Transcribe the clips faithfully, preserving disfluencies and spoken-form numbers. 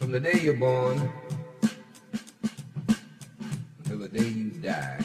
From the day you're born until the day you die,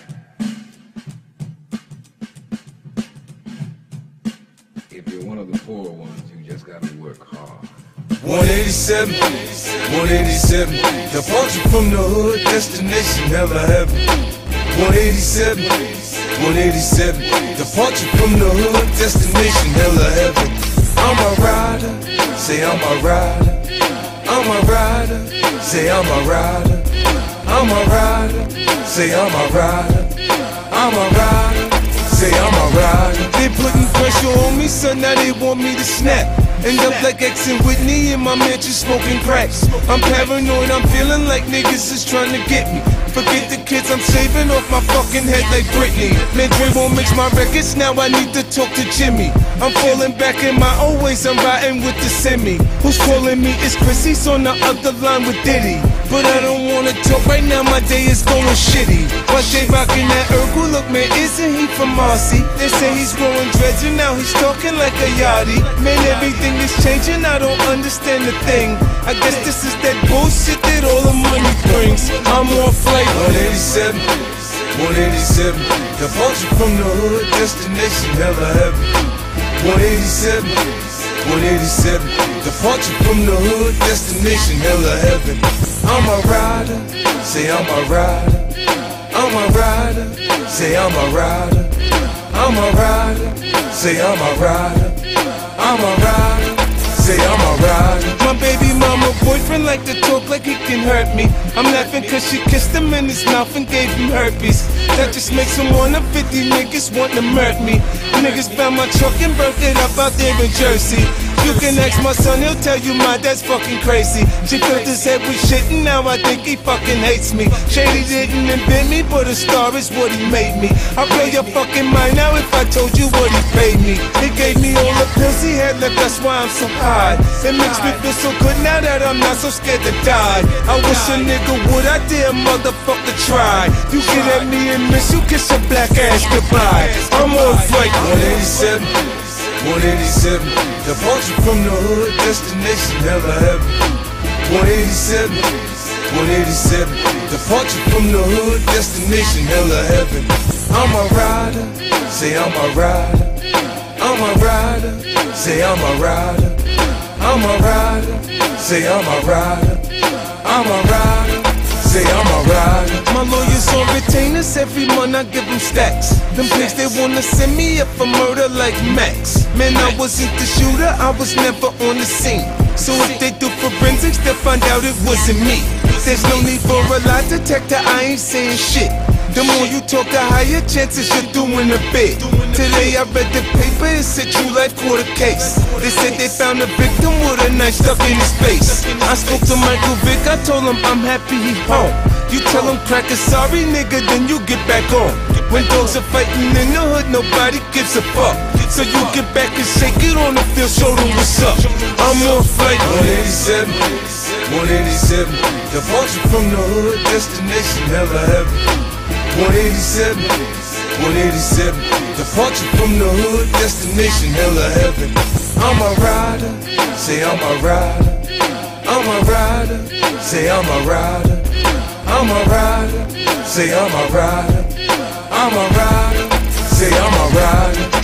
if you're one of the poor ones, you just gotta work hard. one eighty-seven, one eighty-seven, departure from the hood, destination hella heaven. one eighty-seven, one eighty-seven, departure from the hood, destination hella heaven. I'm a rider, say I'm a rider. I'm a rider, say I'm a rider. I'm a rider, say I'm a rider. I'm a rider, say I'm a rider. They putting pressure on me, son, now they want me to snap. End up like X and Whitney in my mansion smoking cracks. I'm paranoid, I'm feeling like niggas is trying to get me. Forget the kids, I'm shaving off my fucking head like Britney. Man, Dre won't mix my records, now I need to talk to Jimmy. I'm falling back in my old ways, I'm riding with the semi. Who's calling me? It's Chris, he's on the other line with Diddy. But I don't wanna talk right now, my day is going shitty. Why Jay rockin' that Urkel? Look, man, isn't he from Marcy? They say he's growing dreads and now he's talking like a yachty. Man, everything is changing, I don't understand the thing. I guess this is that bullshit that all the money brings. I'm on flight one eighty-seven, one eighty-seven, departure from the hood, destination hella heaven. one eighty-seven, one eighty-seven, departure from the hood, destination hella heaven. I'm a rider, say I'm a rider. I'm a rider, say I'm a rider. I'm a rider, say I'm a rider. I'm a rider, say I'm a rider. My baby mama boyfriend like to talk like he can hurt me. I'm laughing cause she kissed him in his mouth and gave him herpes. That just makes him one of fifty niggas want to murder me. Niggas found my truck and burnt it up out there in Jersey. You can ask my son, he'll tell you my dad's fucking crazy. She filled his head with shit and now I think he fucking hates me. Shady didn't invent me, but a star is what he made me. I'll blow your fucking mind now if I told you what he paid me. He gave me all the pills he had left, that's why I'm so high. It makes me feel so good now that I'm not so scared to die. I wish a nigga would, I dare motherfucker try. You get at me and miss, you kiss your black ass goodbye. I'm on flight one eighty-seven, one eighty-seven, departure from the hood, destination hella heaven. one eighty-seven, one eighty-seven, departure from the hood, destination hella heaven. I'm a rider, say I'm a rider. I'm a rider, say I'm a rider. I'm a rider, say I'm a rider. I'm a rider, say I'm a rider. My lawyers on retainers, every month I give them stacks. Them pigs they wanna send me up for murder like Max. Man, I wasn't the shooter, I was never on the scene. So if they do forensics, they'll find out it wasn't me. There's no need for a lie detector, I ain't saying shit. The more you talk, the higher chances you're doing a bit. Today I read the paper, it's a true life quarter case. They said they found a victim with a knife stuck in his face. I spoke to Michael Vick, I told him I'm happy he home. You tell him crack a sorry nigga, then you get back on. When dogs are fighting in the hood, nobody gives a fuck. So you get back and shake it on the field, show them what's up. I'm on flight one eighty-seven, one eighty-seven, departure from the hood, destination hella heaven. one eighty-seven, one eighty-seven, departure from the hood, destination hella heaven. I'm a rider, say I'm a rider. I'm a rider, say I'm a rider. I'm a rider, say I'm a rider. I'm a rider, say I'm a rider.